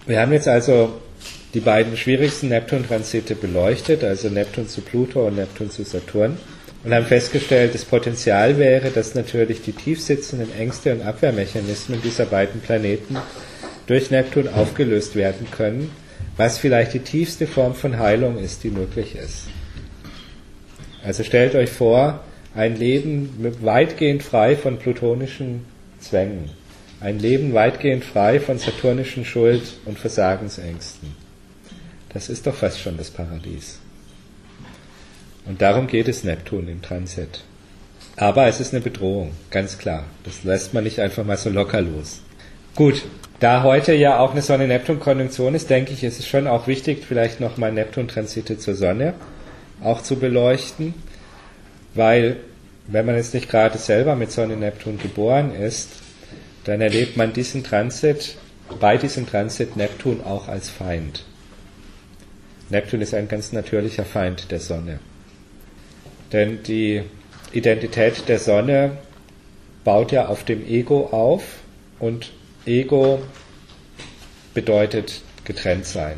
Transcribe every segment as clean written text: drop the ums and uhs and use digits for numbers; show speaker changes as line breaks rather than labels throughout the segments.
Wir haben jetzt also die beiden schwierigsten Neptun-Transite beleuchtet, also Neptun zu Pluto und Neptun zu Saturn, und haben festgestellt, das Potenzial wäre, dass natürlich die tiefsitzenden Ängste und Abwehrmechanismen dieser beiden Planeten durch Neptun aufgelöst werden können, was vielleicht die tiefste Form von Heilung ist, die möglich ist. Also stellt euch vor, ein Leben weitgehend frei von plutonischen Zwängen, ein Leben weitgehend frei von saturnischen Schuld- und Versagensängsten. Das ist doch fast schon das Paradies. Und darum geht es Neptun im Transit. Aber es ist eine Bedrohung, ganz klar. Das lässt man nicht einfach mal so locker los. Gut, da heute ja auch eine Sonne-Neptun-Konjunktion ist, denke ich, ist es schon auch wichtig, vielleicht nochmal Neptun-Transite zur Sonne auch zu beleuchten, weil, wenn man jetzt nicht gerade selber mit Sonne-Neptun geboren ist, dann erlebt man diesen Transit, bei diesem Transit Neptun auch als Feind. Neptun ist ein ganz natürlicher Feind der Sonne. Denn die Identität der Sonne baut ja auf dem Ego auf, und Ego bedeutet getrennt sein.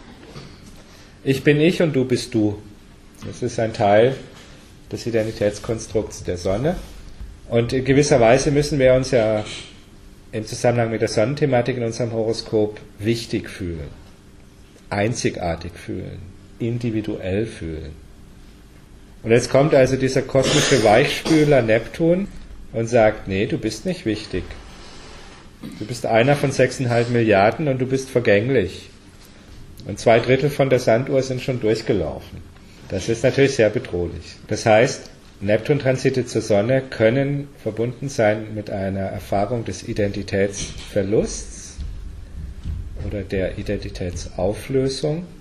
Ich bin ich und du bist du. Das ist ein Teil des Identitätskonstrukts der Sonne. Und in gewisser Weise müssen wir uns ja im Zusammenhang mit der Sonnenthematik in unserem Horoskop wichtig fühlen, einzigartig fühlen, individuell fühlen. Und jetzt kommt also dieser kosmische Weichspüler Neptun und sagt, nee, du bist nicht wichtig. Du bist einer von 6,5 Milliarden und du bist vergänglich. Und 2/3 von der Sanduhr sind schon durchgelaufen. Das ist natürlich sehr bedrohlich. Das heißt, Neptun-Transite zur Sonne können verbunden sein mit einer Erfahrung des Identitätsverlusts oder der Identitätsauflösung.